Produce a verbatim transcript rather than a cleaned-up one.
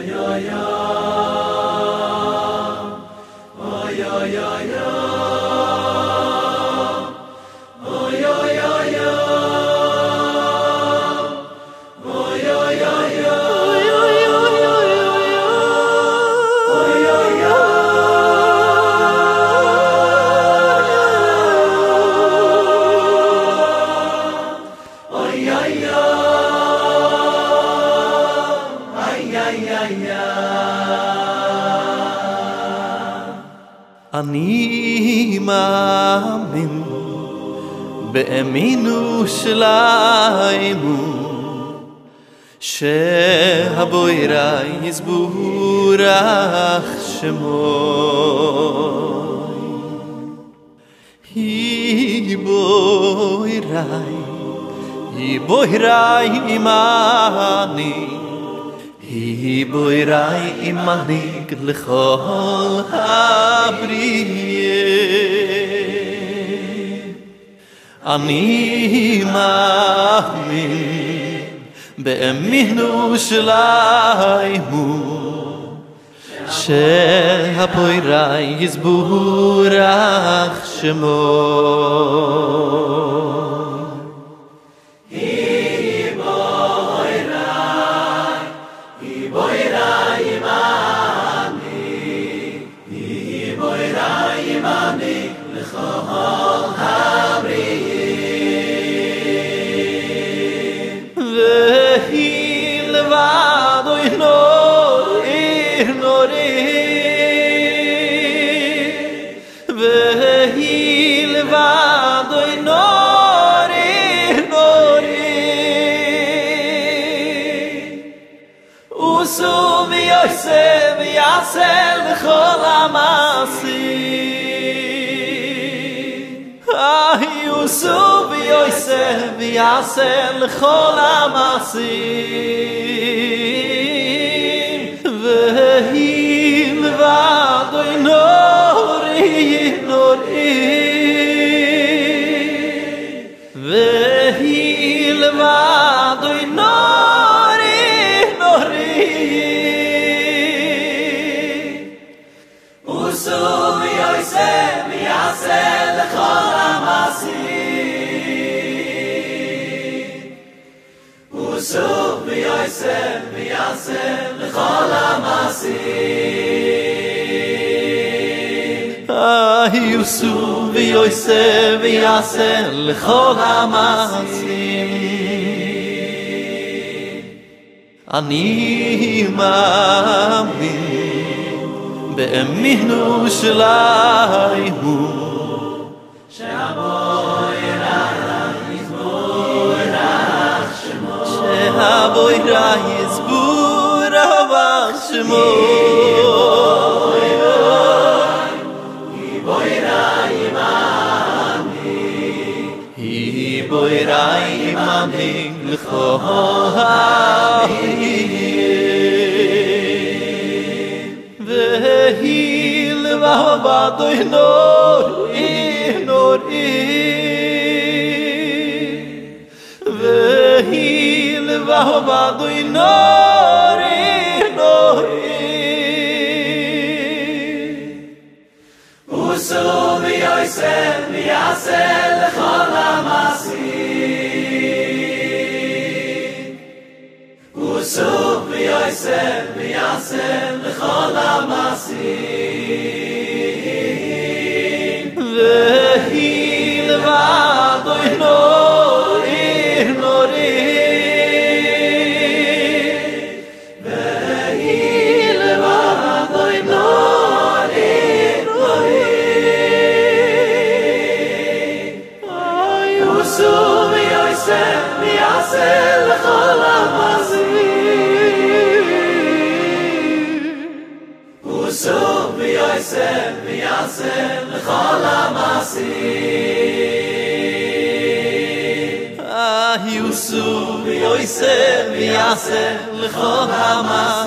אני מאמין באמינו שלנו שהבוירה יזבורך שמו היא בוירה היא בוירה אימני היא בוירה אימני לכל הבריאה אני מאמין באמינו שלנו שהבוירה יזבורך שמו ויעשה לכל המעשים יוסו ויעשה ויעשה לכל המעשים והיא לבדו נורי נורי והיא לבדו נורי נורי וסו ויעשה ויעשה לכל המעשים וסו ויעשה ויעשה לכל המעשים יוסו ויעשה ויעשה לכל המעשים אני מאמין באמינו שלנו שהבוירה יזבורך שמו שהבוירה יזבורך שמו היא בוירה אימני היא בוירה אימני לכל והיא לבדו נורי נורי והיא לבדו נורי נורי וסו ויעשה ויעשה לכל המעשים וסו ויעשה ויעשה לכל המעשים והיא לבדו נורי נורי והיא לבדו נורי נורי וסו ויעשה ויעשה לכל המעשים וסו ויעשה ויעשה לכל המעשים יוסו ויעשה ויעשה לכל המעשים